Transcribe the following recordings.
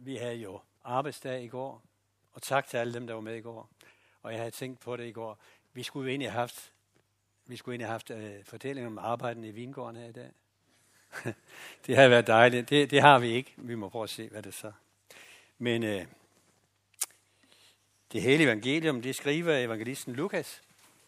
Vi havde jo arbejdsdag i går, og tak til alle dem, der var med i går. Og jeg havde tænkt på det i går. Vi skulle jo egentlig have haft fortællinger om arbejden i vingården her i dag. Det har været dejligt. Det har vi ikke. Vi må prøve at se, hvad det så. Men det hele evangelium, det skriver evangelisten Lukas.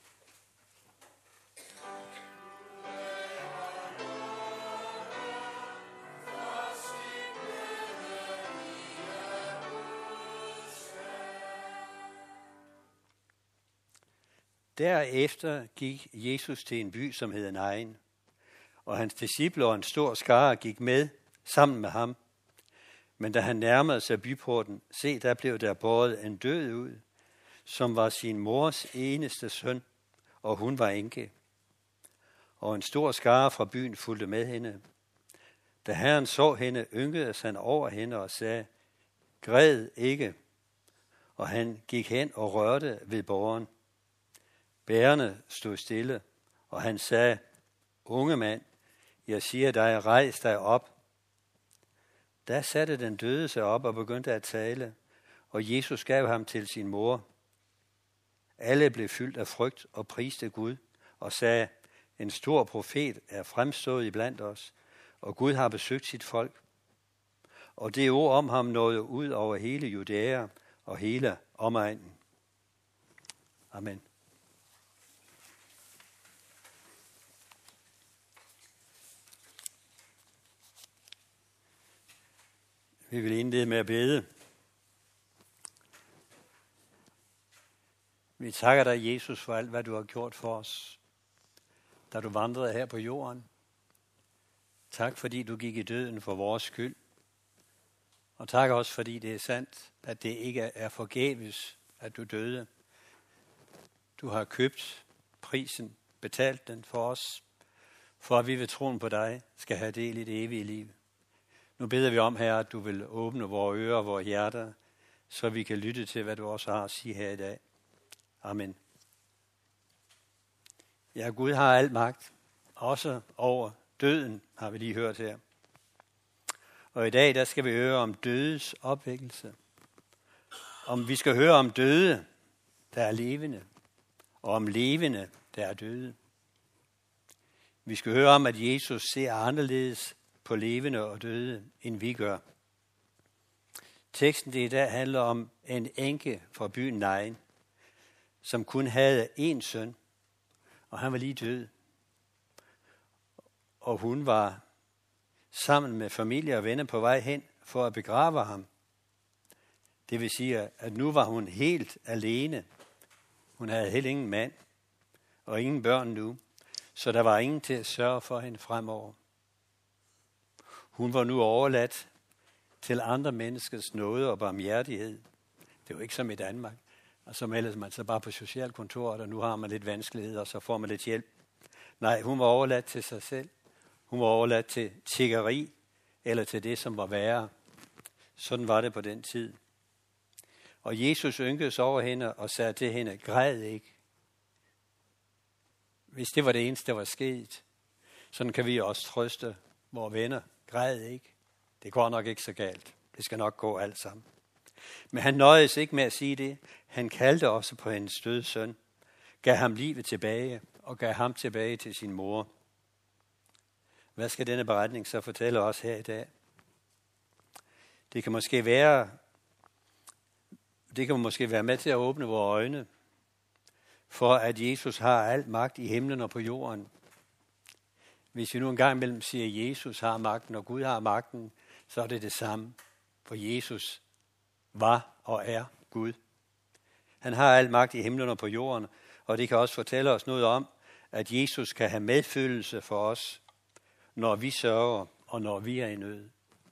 Derefter gik Jesus til en by, som hed Nain, og hans disciple og en stor skare gik med sammen med ham. Men da han nærmede sig byporten, se, der blev der båret en død ud, som var sin mors eneste søn, og hun var enke. Og en stor skare fra byen fulgte med hende. Da Herren så hende, ynkede han over hende og sagde, græd ikke. Og han gik hen og rørte ved båren. Bærerne stod stille, og han sagde, unge mand, jeg siger dig, rejs dig op. Da satte den døde sig op og begyndte at tale, og Jesus gav ham til sin mor. Alle blev fyldt af frygt og priste Gud, og sagde, en stor profet er fremstået iblandt os, og Gud har besøgt sit folk. Og det ord om ham nåede ud over hele Judæa og hele omegnen. Amen. Vi vil indlede med at bede. Vi takker dig, Jesus, for alt, hvad du har gjort for os, da du vandrede her på jorden. Tak, fordi du gik i døden for vores skyld. Og tak også, fordi det er sandt, at det ikke er forgæves, at du døde. Du har købt prisen, betalt den for os, for at vi ved troen på dig skal have del i det evige liv. Nu beder vi om, Herre, at du vil åbne vores ører og vores hjerter, så vi kan lytte til, hvad du også har at sige her i dag. Amen. Ja, Gud har al magt, også over døden, har vi lige hørt her. Og i dag, der skal vi høre om dødes opvækkelse. Vi skal høre om døde, der er levende, og om levende, der er døde. Vi skal høre om, at Jesus ser anderledes på levende og døde, end vi gør. Teksten det i dag handler om en enke fra byen Nain, som kun havde én søn, og han var lige død. Og hun var sammen med familie og venner på vej hen for at begrave ham. Det vil sige, at nu var hun helt alene. Hun havde heller ingen mand og ingen børn nu, så der var ingen til at sørge for hende fremover. Hun var nu overladt til andre menneskers nåde og barmhjertighed. Det var ikke som i Danmark. Og så melder man sig bare på socialkontoret, og nu har man lidt vanskeligheder, og så får man lidt hjælp. Nej, hun var overladt til sig selv. Hun var overladt til tiggeri, eller til det, som var værre. Sådan var det på den tid. Og Jesus ynkedes over hende og sagde til hende, græd ikke. Hvis det var det eneste, der var sket, sådan kan vi også trøste vores venner. Græd ikke. Det går nok ikke så galt. Det skal nok gå alt sammen. Men han nøjedes ikke med at sige det. Han kaldte også på hendes døde søn, gav ham livet tilbage og gav ham tilbage til sin mor. Hvad skal denne beretning så fortælle os her i dag? Det kan måske være med til at åbne vores øjne for, at Jesus har al magt i himlen og på jorden. Hvis vi nu en gang imellem siger, at Jesus har magten, og Gud har magten, så er det det samme. For Jesus var og er Gud. Han har al magt i himlen og på jorden, og det kan også fortælle os noget om, at Jesus kan have medfølelse for os, når vi sørger og når vi er i nød.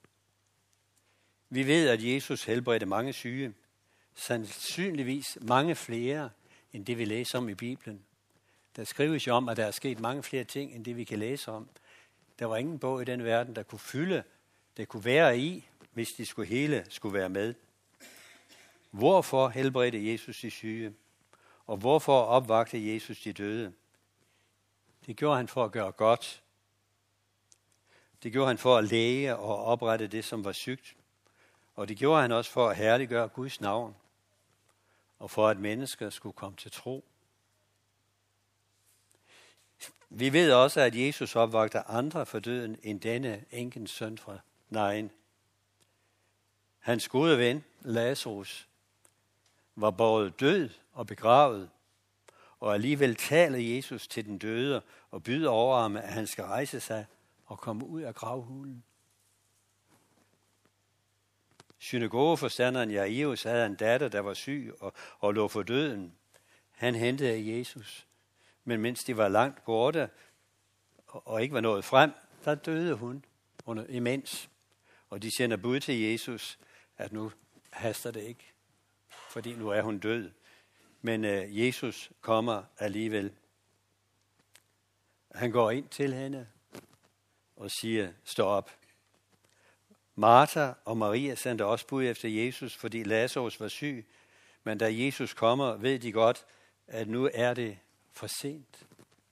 Vi ved, at Jesus helbredte mange syge, sandsynligvis mange flere, end det vi læser om i Bibelen. Der skrives jo om, at der er sket mange flere ting, end det vi kan læse om. Der var ingen bog i den verden, der kunne fylde, det kunne være i, hvis de hele skulle være med. Hvorfor helbredte Jesus de syge? Og hvorfor opvagte Jesus de døde? Det gjorde han for at gøre godt. Det gjorde han for at læge og oprette det, som var sygt. Og det gjorde han også for at herliggøre Guds navn, og for at mennesker skulle komme til tro. Vi ved også, at Jesus opvagter andre for døden end denne enkens søn fra Nain. Hans gode ven, Lazarus, var både død og begravet, og alligevel taler Jesus til den døde og byder over ham, at han skal rejse sig og komme ud af gravhulen. Synagogeforstanderen Jairus havde en datter, der var syg og lå for døden. Han hentede Jesus, men mens de var langt borte og ikke var nået frem, der døde hun imens. Og de sender bud til Jesus, at nu haster det ikke, fordi nu er hun død. Men Jesus kommer alligevel. Han går ind til hende og siger, stå op. Martha og Maria sendte også bud efter Jesus, fordi Lazarus var syg. Men da Jesus kommer, ved de godt, at nu er det for sent.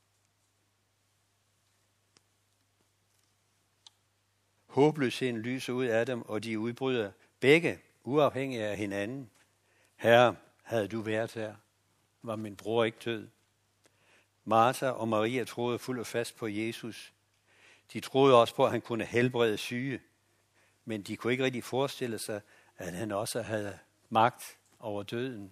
Håbløsheden lyser ud af dem, og de udbryder begge uafhængige af hinanden. Herre, havde du været her, var min bror ikke død. Martha og Maria troede fuldt og fast på Jesus. De troede også på, at han kunne helbrede syge, men de kunne ikke rigtig forestille sig, at han også havde magt over døden.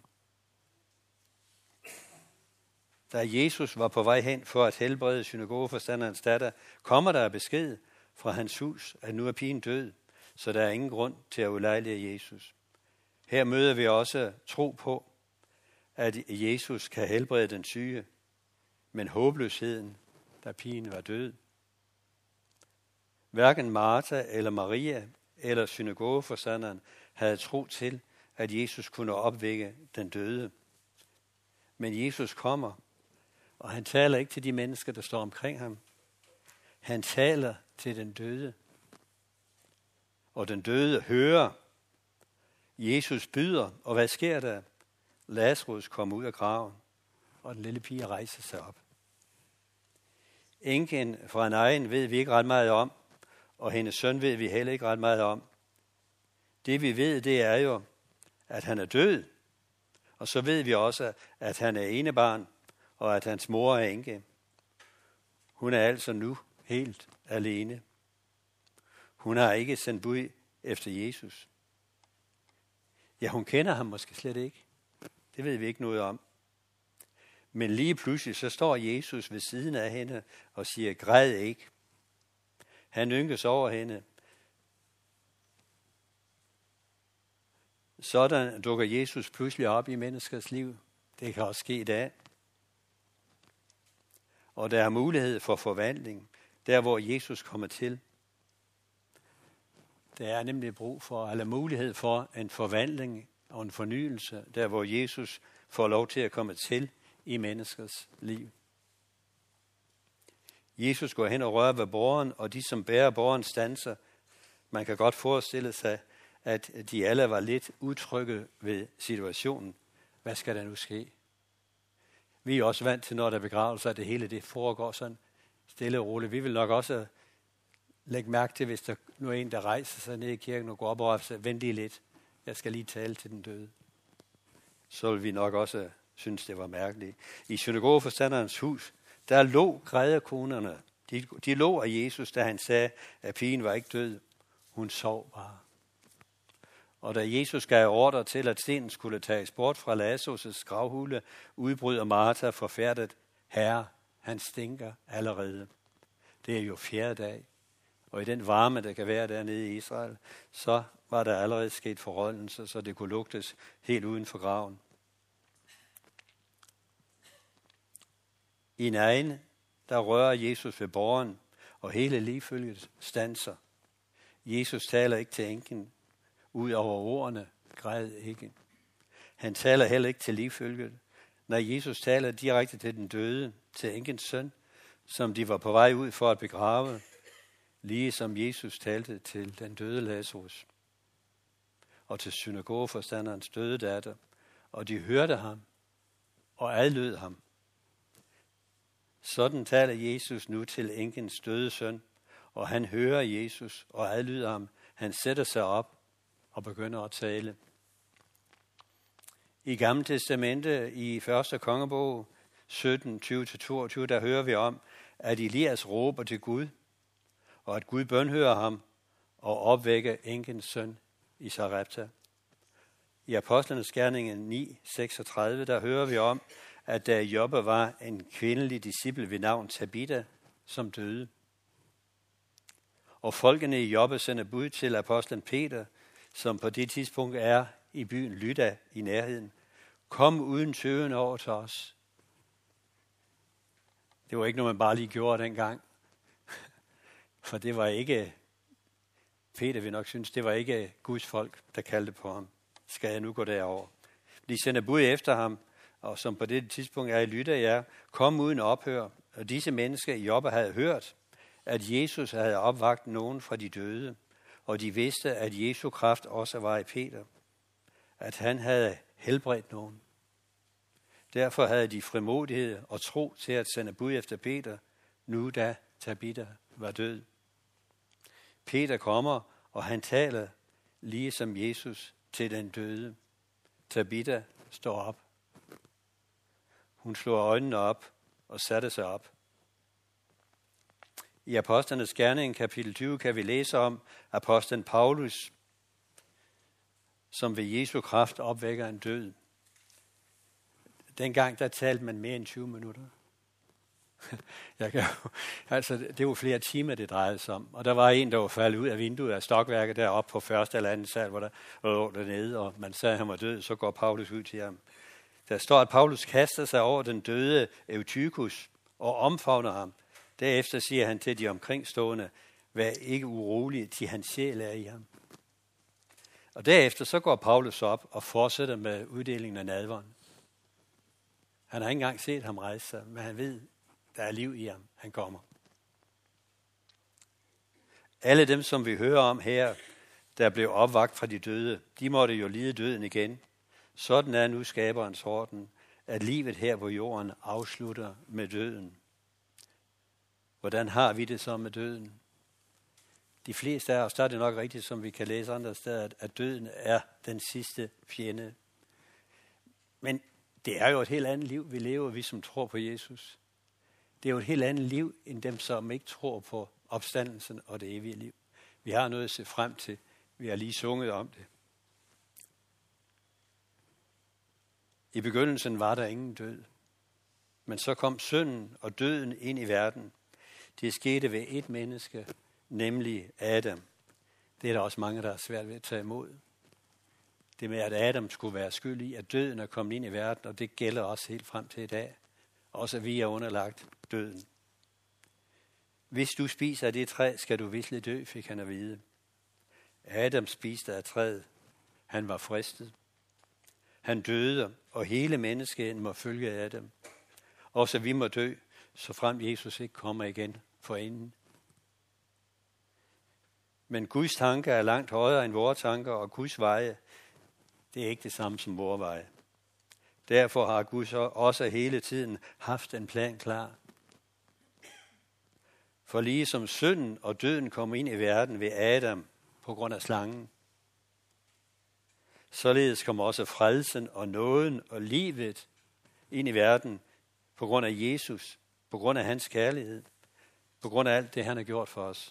Da Jesus var på vej hen for at helbrede synagogeforstanderens datter, kommer der besked fra hans hus, at nu er pigen død, så der er ingen grund til at ulejlige Jesus. Her møder vi også tro på, at Jesus kan helbrede den syge, men håbløsheden, da pigen var død. Hverken Martha eller Maria eller synagogeforstanderen havde tro til, at Jesus kunne opvække den døde. Men Jesus kommer, og han taler ikke til de mennesker, der står omkring ham. Han taler til den døde. Og den døde hører. Jesus byder, og hvad sker der? Lazarus kommer ud af graven, og den lille pige rejser sig op. Enken fra Nain ved vi ikke ret meget om, og hendes søn ved vi heller ikke ret meget om. Det vi ved, det er jo, at han er død, og så ved vi også, at han er enebarn, og at hans mor er enke. Hun er altså nu helt alene. Hun har ikke sendt bud efter Jesus. Ja, hun kender ham måske slet ikke. Det ved vi ikke noget om. Men lige pludselig så står Jesus ved siden af hende og siger, græd ikke. Han ynkes over hende. Sådan dukker Jesus pludselig op i menneskers liv. Det kan også ske i dag. Og der er mulighed for forvandling, der hvor Jesus kommer til. Der er nemlig brug for, eller mulighed for en forvandling og en fornyelse, der hvor Jesus får lov til at komme til i menneskers liv. Jesus går hen og rører ved båren, og de, som bærer båren, standser. Man kan godt forestille sig, at de alle var lidt utrygge ved situationen. Hvad skal der nu ske? Vi er også vant til, når der er begravelser, at det hele det foregår sådan stille og roligt. Vi vil nok også lægge mærke til, hvis der nu er en, der rejser sig ned i kirken og går op og siger, vent lige lidt, jeg skal lige tale til den døde. Så vil vi nok også synes, det var mærkeligt. I synagogeforstanderens hus, der lå græderkonerne. De lå af Jesus, da han sagde, at pigen var ikke død. Hun sov bare. Og da Jesus gav ordre til, at stenen skulle tages bort fra Lazarus' gravhule, udbryder Martha forfærdet, Herre, han stinker allerede. Det er jo 4. dag. Og i den varme, der kan være dernede i Israel, så var der allerede sket forrådnelse, så det kunne lugtes helt uden for graven. I Nain, der rører Jesus ved båren, og hele ligfølget standser. Jesus taler ikke til enken, ud over ordene, græd ikke. Han taler heller ikke til ligfølget. Når Jesus taler direkte til den døde, til enkens søn, som de var på vej ud for at begrave, lige som Jesus talte til den døde Lazarus og til synagogeforstanderens døde datter, og de hørte ham og adlød ham. Sådan taler Jesus nu til enkens døde søn, og han hører Jesus og adlyder ham. Han sætter sig op og begynder at tale. I Gamle Testamente, i 1. kongebog 17, 20-22, der hører vi om, at Elias råber til Gud, og at Gud bønhører ham og opvækker enkens søn i Sarepta. I Apostlenes Gerninger 9:36, der hører vi om, at der i Joppe var en kvindelig disciple ved navn Tabitha, som døde. Og folkene i Joppe sender bud til apostlen Peter, som på det tidspunkt er i byen Lydda i nærheden. Kom uden tøven over til os. Det var ikke noget, man bare lige gjorde dengang. For det var ikke, Peter vil nok synes, det var ikke Guds folk, der kaldte på ham. Skal jeg nu gå derover? De sender bud efter ham, og som på det tidspunkt er i Lydda, ja, kom uden ophør. Og disse mennesker i Joppe havde hørt, at Jesus havde opvakt nogen fra de døde, og de vidste, at Jesu kraft også var i Peter, at han havde helbredt nogen. Derfor havde de frimodighed og tro til at sende bud efter Peter, nu da Tabitha var død. Peter kommer, og han taler ligesom Jesus til den døde. Tabitha står op. Hun slår øjnene op og satte sig op. I Apostlenes Gerning, kapitel 20, kan vi læse om apostlen Paulus, som ved Jesu kraft opvækker en død. Dengang der talte man mere end 20 minutter. Det var flere timer, det drejede sig om. Og der var en, der var faldet ud af vinduet af stokværket deroppe på første eller anden sal, hvor der lå dernede, og man sagde, at han var død, så går Paulus ud til ham. Der står, at Paulus kaster sig over den døde Eutychus og omfavner ham. Derefter siger han til de omkringstående, vær ikke urolige, til hans sjæl er i ham. Og derefter så går Paulus op og fortsætter med uddelingen af nadveren. Han har ikke engang set ham rejse sig, men han ved, der er liv i ham. Han kommer. Alle dem, som vi hører om her, der blev opvakt fra de døde, de måtte jo lide døden igen. Sådan er nu skaberens orden, at livet her på jorden afslutter med døden. Hvordan har vi det så med døden? De fleste af os, der er det nok rigtigt, som vi kan læse andre steder, at døden er den sidste fjende. Men det er jo et helt andet liv, vi lever, vi som tror på Jesus. Det er jo et helt andet liv, end dem, som ikke tror på opstandelsen og det evige liv. Vi har noget at se frem til. Vi har lige sunget om det. I begyndelsen var der ingen død. Men så kom synden og døden ind i verden. Det skete ved et menneske, nemlig Adam. Det er der også mange, der er svært ved at tage imod. Det med, at Adam skulle være skyld i, at døden er kommet ind i verden, og det gælder også helt frem til i dag. Også at vi er underlagt døden. Hvis du spiser af det træ, skal du viselig dø, fik han at vide. Adam spiste af træet. Han var fristet. Han døde, og hele menneskeheden må følge Adam. Også vi må dø, så frem Jesus ikke kommer igen forinden. Men Guds tanker er langt højere end vores tanker, og Guds veje, det er ikke det samme som vores veje. Derfor har Gud så også hele tiden haft en plan klar. For lige som synden og døden kom ind i verden ved Adam på grund af slangen, således kom også frelsen og nåden og livet ind i verden på grund af Jesus, på grund af hans kærlighed, på grund af alt det, han har gjort for os.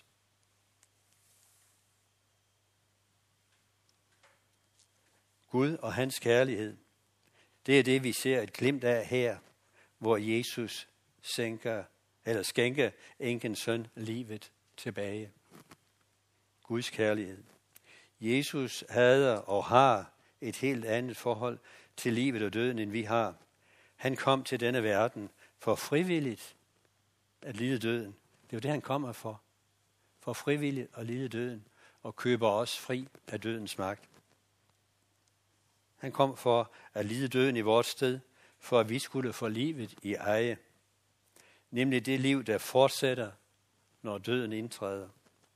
Gud og hans kærlighed, det er det, vi ser et glimt af her, hvor Jesus skænker enkens søn livet tilbage. Guds kærlighed. Jesus havde og har et helt andet forhold til livet og døden, end vi har. Han kom til denne verden for frivilligt at lide døden. Det er jo det, han kommer for. For frivilligt at lide døden og køber os fri af dødens magt. Han kom for at lide døden i vores sted, for at vi skulle få livet i eje. Nemlig det liv, der fortsætter, når døden indtræder.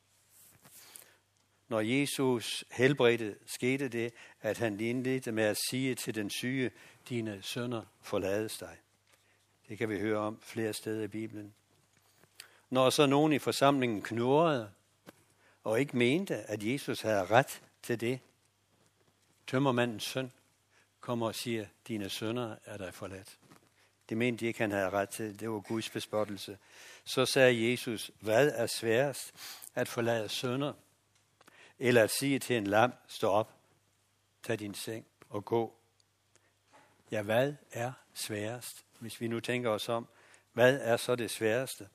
Når Jesus helbredte, skete det, at han indledte med at sige til den syge, dine synder forlades dig. Det kan vi høre om flere steder i Bibelen. Når så nogen i forsamlingen knurrede og ikke mente, at Jesus havde ret til det, Tømmermandens søn kommer og siger, dine sønner er dig forladt. Det mente de ikke, han havde ret til. Det var Guds bespottelse. Så sagde Jesus, hvad er sværest? At forlade sønner, eller at sige til en lam, stå op, tag din seng og gå. Ja, hvad er sværest? Hvis vi nu tænker os om, hvad er så det sværeste?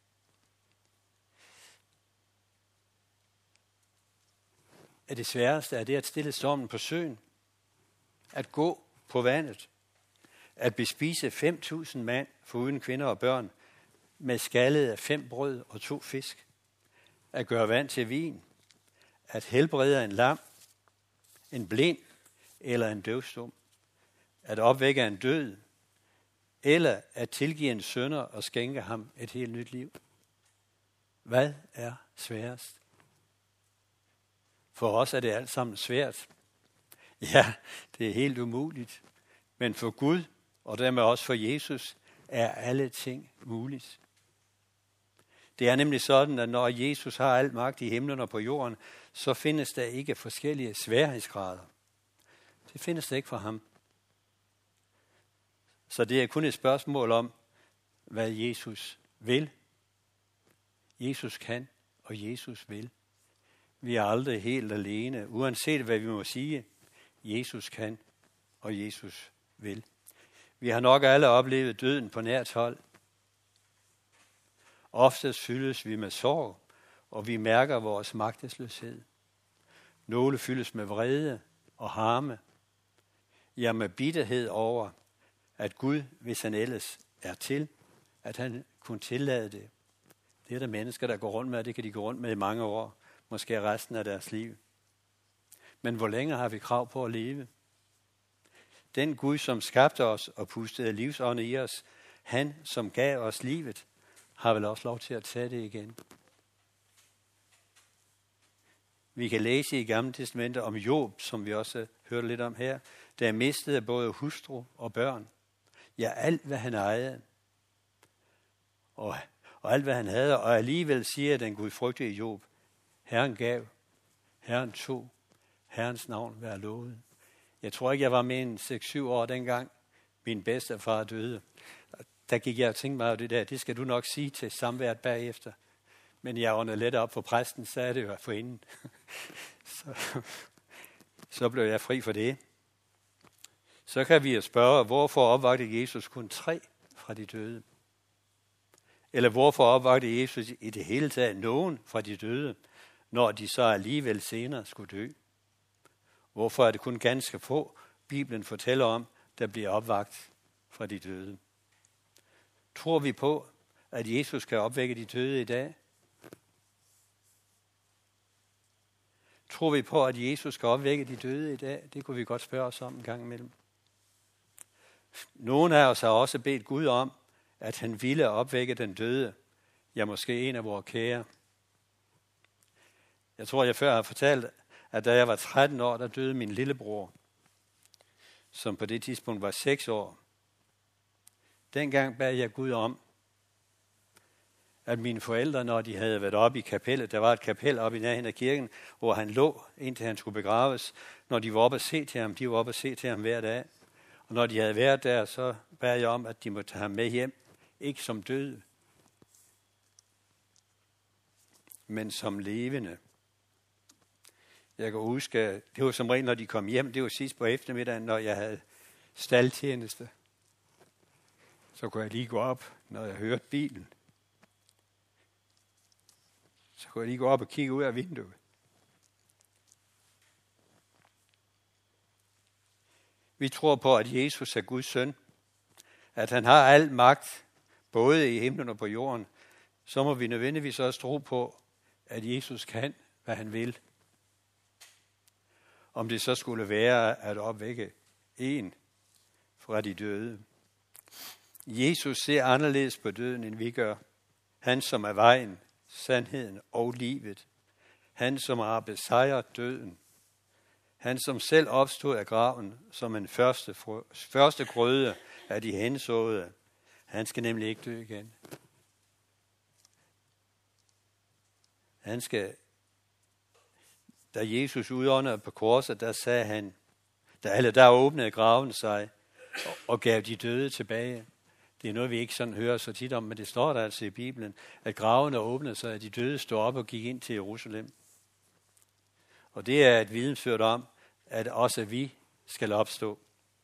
Er det sværeste, er det at stille stormen på søen? At gå på vandet? At bespise 5.000 mand foruden kvinder og børn med skallet af 5 brød og 2 fisk? At gøre vand til vin? At helbrede en lam, en blind eller en døvstum? At opvække en død? Eller at tilgive en synder og skænke ham et helt nyt liv? Hvad er sværest? For os er det alt sammen svært. Ja, det er helt umuligt. Men for Gud, og dermed også for Jesus, er alle ting muligt. Det er nemlig sådan, at når Jesus har al magt i himlen og på jorden, så findes der ikke forskellige sværhedsgrader. Det findes der ikke for ham. Så det er kun et spørgsmål om, hvad Jesus vil. Jesus kan, og Jesus vil. Vi er aldrig helt alene, uanset hvad vi må sige. Jesus kan, og Jesus vil. Vi har nok alle oplevet døden på nært hold. Oftest fyldes vi med sorg, og vi mærker vores magtesløshed. Nogle fyldes med vrede og harme. Ja, med bitterhed over, at Gud, hvis han ellers er til, at han kunne tillade det. Det er der mennesker, der går rundt med, og det kan de gå rundt med i mange år, måske resten af deres liv. Men hvor længe har vi krav på at leve? Den Gud, som skabte os og pustede livsånde i os, han, som gav os livet, har vel også lov til at tage det igen. Vi kan læse i Gamle Testamentet om Job, som vi også hørte lidt om her, der mistede både hustru og børn. Ja, alt hvad han ejede. Og alt hvad han havde, og alligevel siger den gudfrygtige Job, Herren gav, Herren tog, Herrens navn være lovet. Jeg tror ikke, jeg var med en 6-7 år dengang, min bedstefar døde. Der gik jeg og tænkte mig, det der, det skal du nok sige til samværet bagefter. Men jeg åndede lidt op, for præsten sagde det jo for inden. Så blev jeg fri for det. Så kan vi jo spørge, hvorfor opvagte Jesus kun 3 fra de døde? Eller hvorfor opvagte Jesus i det hele taget nogen fra de døde, når de så alligevel senere skulle dø? Hvorfor er det kun ganske få, Bibelen fortæller om, der bliver opvagt fra de døde? Tror vi på, at Jesus kan opvække de døde i dag? Tror vi på, at Jesus kan opvække de døde i dag? Det kunne vi godt spørge os om en gang imellem. Nogle af os har også bedt Gud om, at han ville opvække den døde. Ja, måske en af vores kære. Jeg tror, jeg før har fortalt, at da jeg var 13 år, der døde min lillebror, som på det tidspunkt var 6 år. Dengang bad jeg Gud om, at mine forældre, når de havde været oppe i kapellet, der var et kapel oppe i nærheden af kirken, hvor han lå, indtil han skulle begraves, når de var oppe at se til ham, de var oppe at se til ham hver dag. Og når de havde været der, så bad jeg om, at de måtte tage ham med hjem, ikke som død, men som levende. Jeg kan huske, det var som regel, når de kom hjem, det var sidst på eftermiddagen, når jeg havde staldtjeneste. Så kunne jeg lige gå op, når jeg hørte bilen. Så kunne jeg lige gå op og kigge ud af vinduet. Vi tror på, at Jesus er Guds søn, at han har al magt, både i himlen og på jorden. Så må vi nødvendigvis også tro på, at Jesus kan, hvad han vil. Om det så skulle være at opvække en fra de døde. Jesus ser anderledes på døden, end vi gør. Han, som er vejen, sandheden og livet. Han, som har besejret døden. Han, som selv opstod af graven som en første grøde af de hensåede. Han skal nemlig ikke dø igen. Da Jesus udåndede på korset, der sagde han, Der åbnede graven sig og gav de døde tilbage. Det er noget, vi ikke sådan hører så tit om, men det står der altså i Bibelen, at gravene åbnede sig, at de døde stod op og gik ind til Jerusalem. Og det er et vidensbyrd om, at også vi skal opstå.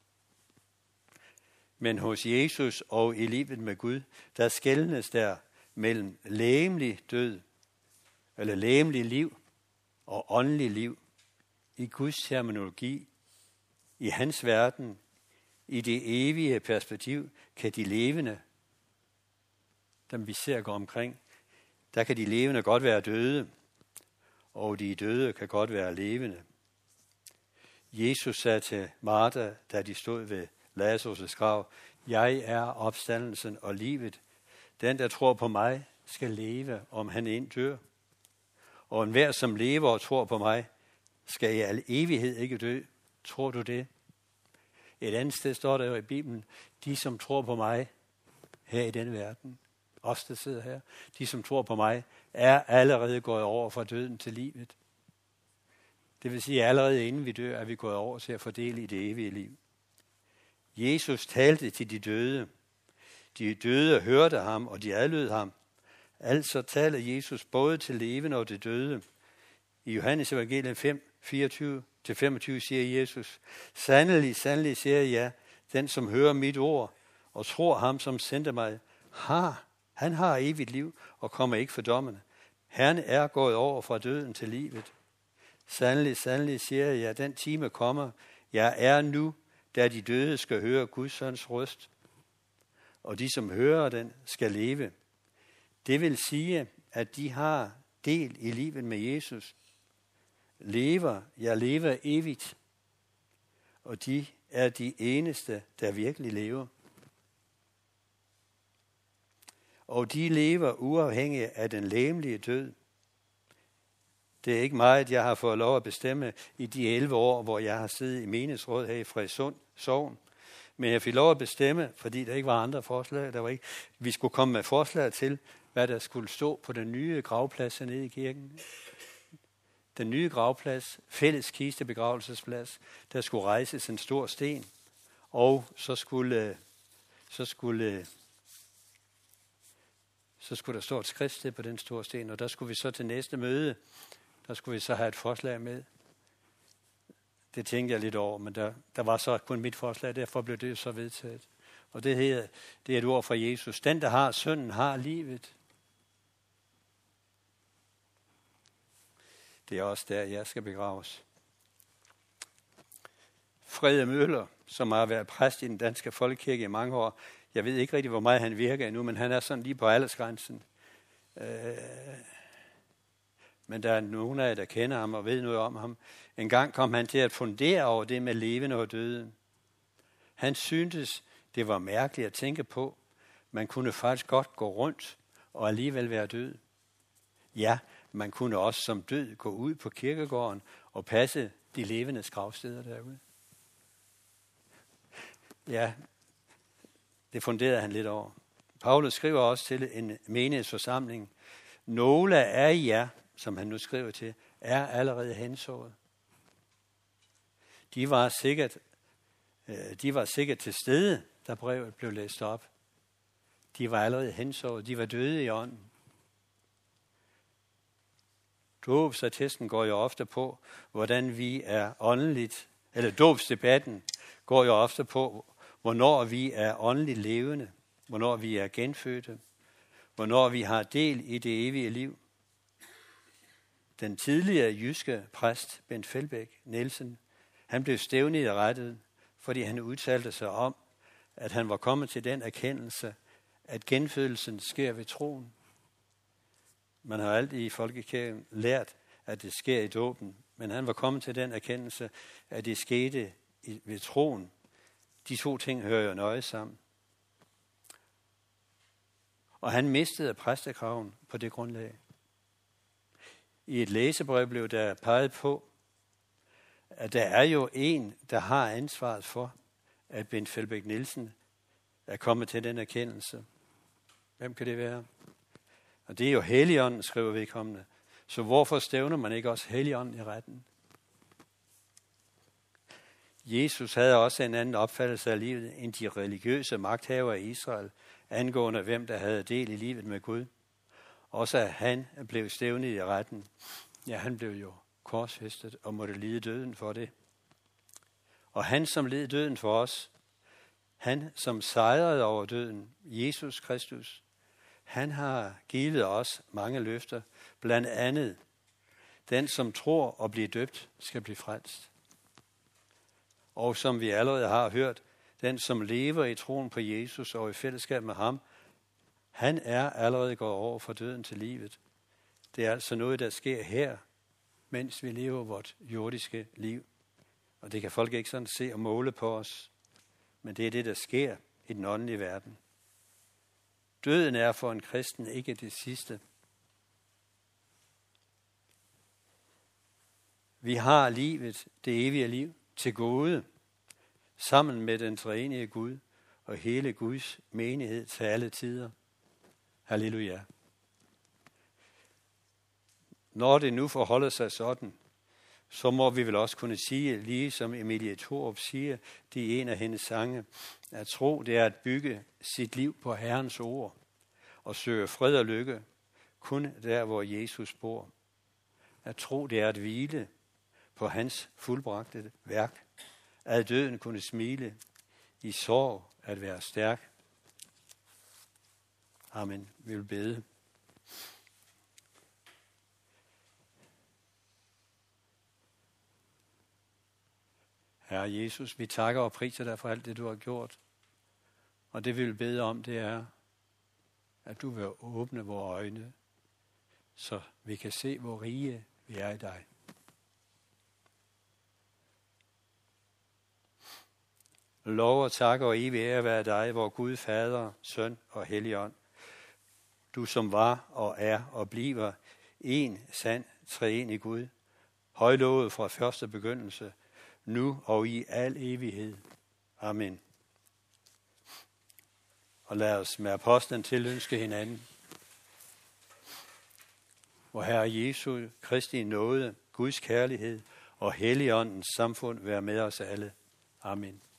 Men hos Jesus og i livet med Gud, der skelnes der mellem legemlig død, eller legemlig liv og åndelig liv. I Guds terminologi, i hans verden, i det evige perspektiv, kan de levende, dem vi ser gå omkring, der kan de levende godt være døde, og de døde kan godt være levende. Jesus sagde til Martha, da de stod ved Lazarus' grav, jeg er opstandelsen og livet. Den, der tror på mig, skal leve, om han end dør. Og enhver, som lever og tror på mig, skal i al evighed ikke dø. Tror du det? Et andet sted står der jo i Bibelen, de som tror på mig her i denne verden, os der sidder her, de som tror på mig, er allerede gået over fra døden til livet. Det vil sige, at allerede inden vi dør, er vi gået over til at fordele i det evige liv. Jesus talte til de døde. De døde hørte ham, og de adlød ham. Altså taler Jesus både til levende og til døde. I Johannes evangelium 5, 24-25 siger Jesus, sandelig, sandelig siger jeg, den som hører mit ord og tror ham, som sendte mig, han har evigt liv og kommer ikke for dommene. Herren er gået over fra døden til livet. Sandelig, sandelig siger jeg, den time kommer, jeg er nu, da de døde skal høre Guds søns røst, og de, som hører den, skal leve. Det vil sige, at de har del i livet med Jesus. Jeg lever evigt, og de er de eneste, der virkelig lever. Og de lever uafhængigt af den legemlige død. Det er ikke meget, jeg har fået lov at bestemme i de 11 år, hvor jeg har siddet i menighedsråd her i Frederikssund Sogn. Men jeg fik lov at bestemme, fordi der ikke var andre forslag. Vi skulle komme med forslag til, hvad der skulle stå på den nye gravplads hernede i kirken. Den nye gravplads, fælles kistebegravelsesplads, der skulle rejses en stor sten, og så skulle der stå et skriftsted på den store sten, og der skulle vi så til næste møde, der skulle vi så have et forslag med. Det tænkte jeg lidt over, men der var så kun mit forslag, derfor blev det så vedtaget. Og det er et ord fra Jesus. Den, der har synden, har livet. Det er også der, jeg skal begraves. Frede Møller, som har været præst i den danske folkekirke i mange år, jeg ved ikke rigtig, hvor meget han virker endnu, men han er sådan lige på aldersgrænsen. Men der er nogen af jer, der kender ham og ved noget om ham. En gang kom han til at fundere over det med levende og døde. Han syntes, det var mærkeligt at tænke på. Man kunne faktisk godt gå rundt og alligevel være død. Ja, man kunne også som død gå ud på kirkegården og passe de levendes gravsteder derude. Ja, det funderede han lidt over. Paulus skriver også til en menighedsforsamling, nogle af jer, som han nu skriver til, er allerede hensået. De var sikkert til stede, da brevet blev læst op. De var allerede hensået. De var døde i ånden. Dåbsattesten går jo ofte på, hvordan vi er åndeligt, eller dåbsdebatten går jo ofte på, hvornår vi er åndeligt levende, hvornår vi er genfødte, hvornår vi har del i det evige liv. Den tidligere jyske præst, Bent Feldbæk Nielsen, han blev stævnet i retten, fordi han udtalte sig om, at han var kommet til den erkendelse, at genfødelsen sker ved troen. Man har altid i folkekirken lært, at det sker i dåben, men han var kommet til den erkendelse, at det skete ved troen. De to ting hører jo nøje sammen. Og han mistede præstekraven på det grundlag. I et læsebrev blev der peget på, at der er jo en, der har ansvaret for, at Bent Feldbæk Nielsen er kommet til den erkendelse. Hvem kan det være? Og det er jo Helligånden, skriver vedkommende. Så hvorfor stævner man ikke også Helligånden i retten? Jesus havde også en anden opfattelse af livet end de religiøse magthavere i Israel, angående hvem der havde del i livet med Gud. Også at han blev stævnet i retten. Ja, han blev jo korsfæstet og måtte lide døden for det. Og han, som led døden for os, han, som sejrede over døden, Jesus Kristus, han har givet os mange løfter, blandt andet, den, som tror og bliver døbt, skal blive frelst. Og som vi allerede har hørt, den, som lever i troen på Jesus og i fællesskab med ham, han er allerede gået over fra døden til livet. Det er altså noget, der sker her, mens vi lever vort jordiske liv. Og det kan folk ikke sådan se og måle på os. Men det er det, der sker i den åndelige verden. Døden er for en kristen ikke det sidste. Vi har livet, det evige liv, til gode, sammen med den treenige Gud og hele Guds menighed til alle tider. Halleluja. Når det nu forholder sig sådan, så må vi vel også kunne sige, lige som Emilie Thorup siger, det er en af hendes sange, at tro, det er at bygge sit liv på Herrens ord og søge fred og lykke, kun der, hvor Jesus bor. At tro, det er at hvile på hans fuldbragte værk, at døden kunne smile, i sorg at være stærk. Amen. Vi vil bede. Herre Jesus, vi takker og priser dig for alt det, du har gjort. Og det vi vil bede om, det er, at du vil åbne vores øjne, så vi kan se, hvor rige vi er i dig. Lov og tak og evig ære være dig, vor Gud, Fader, Søn og Helligånd. Du som var og er og bliver en sand treenig Gud, højlovet fra første begyndelse, nu og i al evighed. Amen. Og lad os med apostlen tilønske hinanden. Vor Herre Jesu Kristi nåde, Guds kærlighed og Helligåndens samfund være med os alle. Amen.